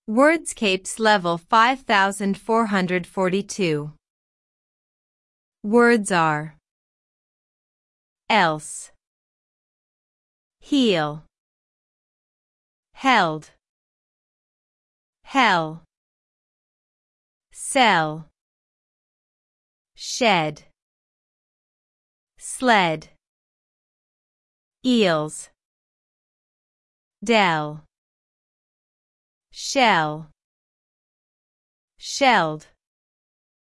Wordscapes level 5442. Words are else, heel, held, hell, sell, shed, sled, eels, dell, shell, shelled,